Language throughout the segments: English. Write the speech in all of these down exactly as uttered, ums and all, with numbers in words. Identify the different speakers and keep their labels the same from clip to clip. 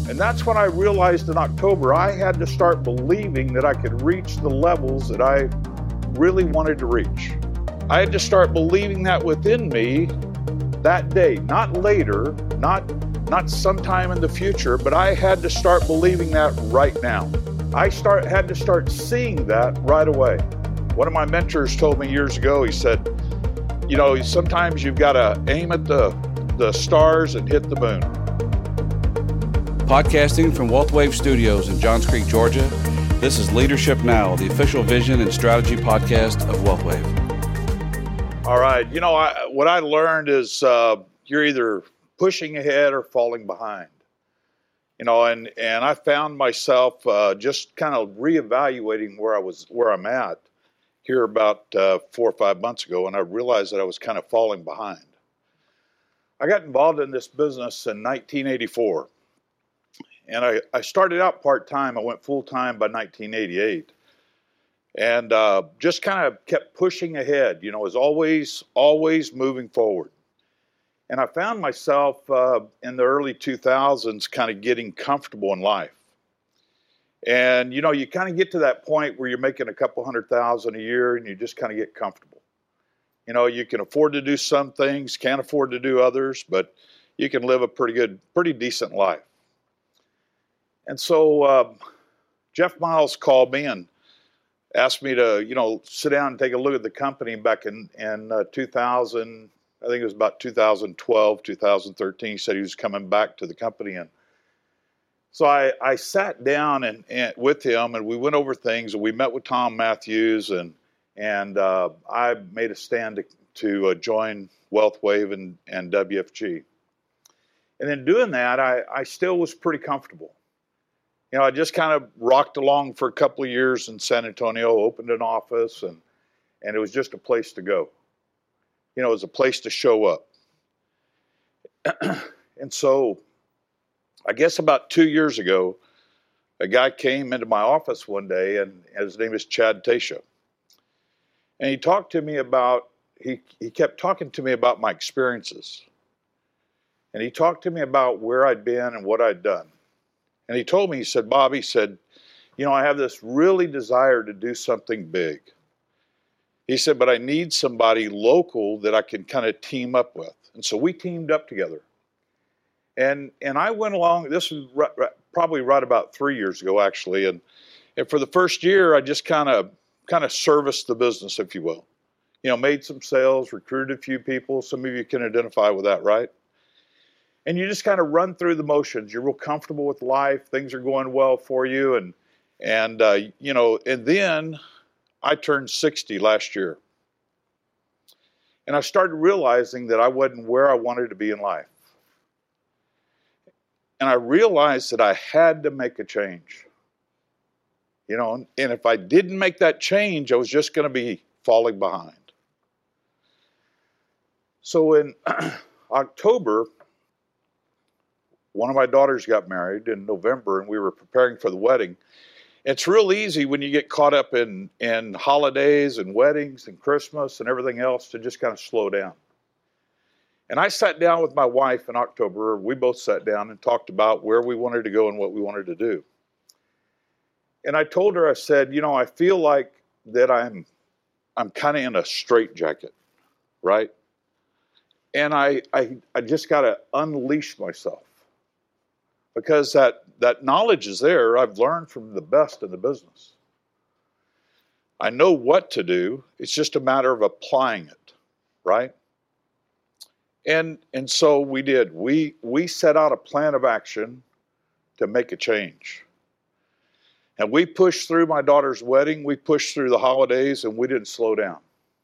Speaker 1: And that's when I realized in October I had to start believing that I could reach the levels that I really wanted to reach. I had to start believing that within me that day, not later, not, not sometime in the future, but I had to start believing that right now. I start, had to start seeing that right away. One of my mentors told me years ago, he said, you know, sometimes you've got to aim at the, the stars and hit the moon.
Speaker 2: Podcasting from WealthWave Studios in Johns Creek, Georgia, this is Leadership Now, the official vision and strategy podcast of WealthWave.
Speaker 1: All right. You know, I, what I learned is uh, you're either pushing ahead or falling behind. You know, and, and I found myself uh, just kind of reevaluating where I was, where I'm at here about uh, four or five months ago, and I realized that I was kind of falling behind. I got involved in this business in nineteen eighty-four. And I, I started out part-time. I went full-time by nineteen eighty-eight. And uh, just kind of kept pushing ahead, you know, was always, always moving forward. And I found myself uh, in the early two thousands kind of getting comfortable in life. And, you know, you kind of get to that point where you're making a couple hundred thousand a year and you just kind of get comfortable. You know, you can afford to do some things, can't afford to do others, but you can live a pretty good, pretty decent life. And so uh, Jeff Miles called me and asked me to, you know, sit down and take a look at the company back in, in uh, two thousand. I think it was about two thousand twelve, two thousand thirteen. He said he was coming back to the company. And so I, I sat down and, and with him and we went over things and we met with Tom Matthews and and uh, I made a stand to, to uh, join WealthWave and, and W F G. And in doing that, I, I still was pretty comfortable. You know, I just kind of rocked along for a couple of years in San Antonio, opened an office, and and it was just a place to go. You know, it was a place to show up. And so, I guess about two years ago, a guy came into my office one day, and his name is Chad Tasha. And he talked to me about, he, he kept talking to me about my experiences. And he talked to me about where I'd been and what I'd done. And he told me, he said, Bob, he said, you know, I have this really desire to do something big. He said, but I need somebody local that I can kind of team up with. And so we teamed up together. And and I went along, this was right, right, probably right about three years ago, actually. And, and for the first year, I just kind of kind of serviced the business, if you will. You know, made some sales, recruited a few people. Some of you can identify with that, right? And you just kind of run through the motions. You're real comfortable with life. Things are going well for you. And, and uh, you know, and then I turned sixty last year. And I started realizing that I wasn't where I wanted to be in life. And I realized that I had to make a change. You know, and if I didn't make that change, I was just going to be falling behind. So in October, one of my daughters got married in November, and we were preparing for the wedding. It's real easy when you get caught up in, in holidays and weddings and Christmas and everything else to just kind of slow down. And I sat down with my wife in October. We both sat down and talked about where we wanted to go and what we wanted to do. And I told her, I said, you know, I feel like that I'm I'm kind of in a straitjacket, right? And I, I, I just got to unleash myself. Because that, that knowledge is there. I've learned from the best in the business. I know what to do. It's just a matter of applying it, right? And and so we did. We we set out a plan of action to make a change. And we pushed through my daughter's wedding. We pushed through the holidays, and we didn't slow down.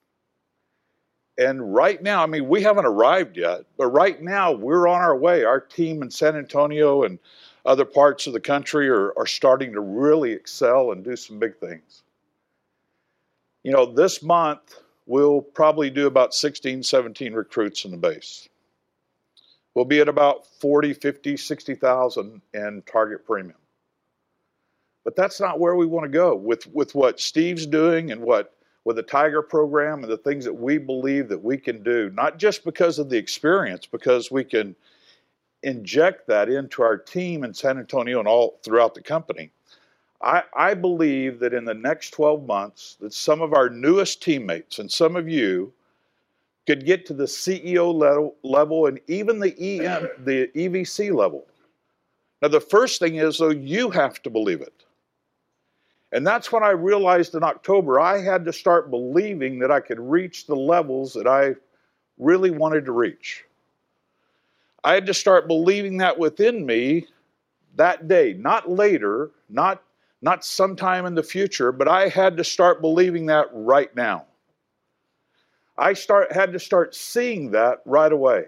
Speaker 1: And right now, I mean, we haven't arrived yet, but right now we're on our way. Our team in San Antonio and other parts of the country are, are starting to really excel and do some big things. You know, this month we'll probably do about sixteen, seventeen recruits in the base. We'll be at about forty, fifty, sixty thousand in target premium. But that's not where we want to go with, with what Steve's doing and what with the Tiger program and the things that we believe that we can do, not just because of the experience, because we can inject that into our team in San Antonio and all throughout the company. I, I believe that in the next twelve months, that some of our newest teammates and some of you could get to the C E O level, level and even the E M, the E V C level. Now, the first thing is, though, you have to believe it. And that's when I realized in October, I had to start believing that I could reach the levels that I really wanted to reach. I had to start believing that within me that day, not later, not, not sometime in the future, but I had to start believing that right now. I start, had to start seeing that right away.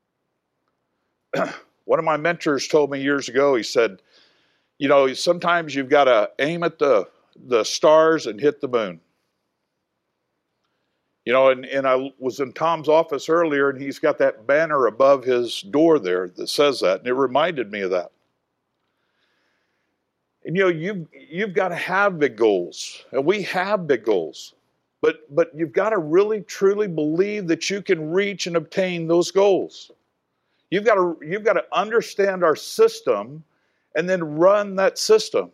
Speaker 1: One of my mentors told me years ago, he said, you know, sometimes you've got to aim at the, the stars and hit the moon. You know, and, and I was in Tom's office earlier, and he's got that banner above his door there that says that, and it reminded me of that. And, you know, you've, you've got to have big goals, and we have big goals. But, but you've got to really, truly believe that you can reach and obtain those goals. You've got to, you've got to understand our system and then run that system.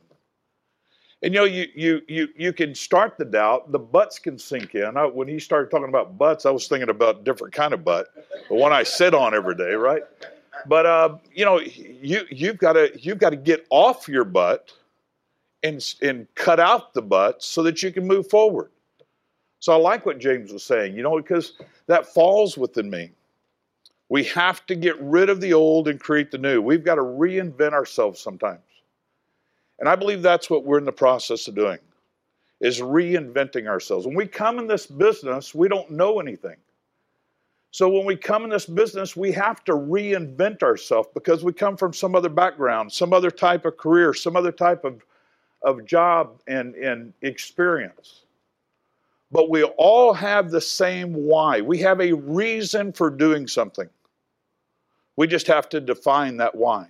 Speaker 1: And you know, you you you you can start the doubt. The butts can sink in. I, when he started talking about butts, I was thinking about a different kind of butt, the one I sit on every day, right? But uh, you know, you you've got to you've got to get off your butt and and cut out the butt so that you can move forward. So I like what James was saying, you know, because that falls within me. We have to get rid of the old and create the new. We've got to reinvent ourselves sometimes. And I believe that's what we're in the process of doing, is reinventing ourselves. When we come in this business, we don't know anything. So when we come in this business, we have to reinvent ourselves because we come from some other background, some other type of career, some other type of, of job and, and experience. But we all have the same why. We have a reason for doing something. We just have to define that why.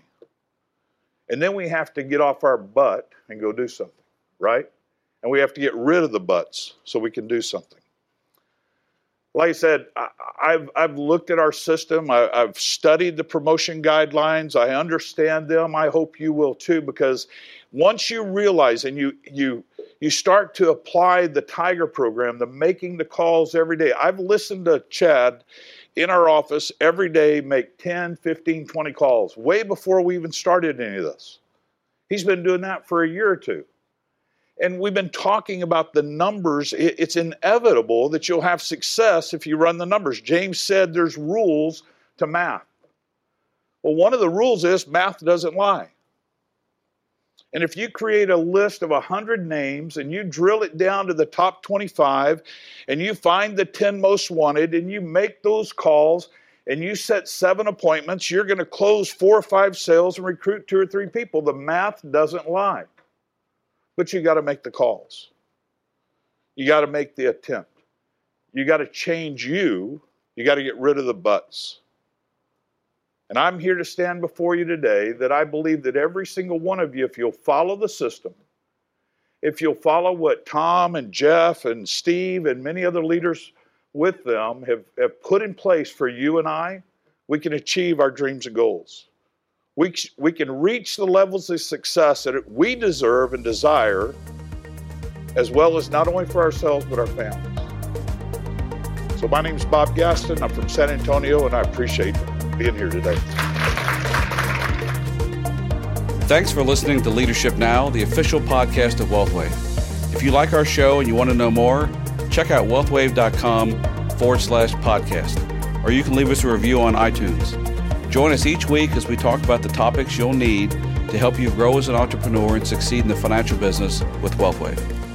Speaker 1: And then we have to get off our butt and go do something, right? And we have to get rid of the butts so we can do something. Like I said, I, I've, I've looked at our system. I, I've studied the promotion guidelines. I understand them. I hope you will too, because once you realize and you, you, you start to apply the Tiger program, the making the calls every day. I've listened to Chad in our office every day make ten, fifteen, twenty calls, way before we even started any of this. He's been doing that for a year or two. And we've been talking about the numbers. It's inevitable that you'll have success if you run the numbers. James said there's rules to math. Well, one of the rules is math doesn't lie. And if you create a list of one hundred names and you drill it down to the top twenty-five and you find the ten most wanted and you make those calls and you set seven appointments, you're going to close four or five sales and recruit two or three people. The math doesn't lie. But you got to make the calls. You got to make the attempt. You got to change you. You got to get rid of the buts. And I'm here to stand before you today that I believe that every single one of you, if you'll follow the system, if you'll follow what Tom and Jeff and Steve and many other leaders with them have, have put in place for you and I, we can achieve our dreams and goals. We, we can reach the levels of success that we deserve and desire, as well as not only for ourselves, but our families. So my name is Bob Gaston. I'm from San Antonio, and I appreciate being here today.
Speaker 2: Thanks for listening to Leadership Now, the official podcast of WealthWave. If you like our show and you want to know more, check out wealthwave.com forward slash podcast, or you can leave us a review on iTunes. Join us each week as we talk about the topics you'll need to help you grow as an entrepreneur and succeed in the financial business with WealthWave.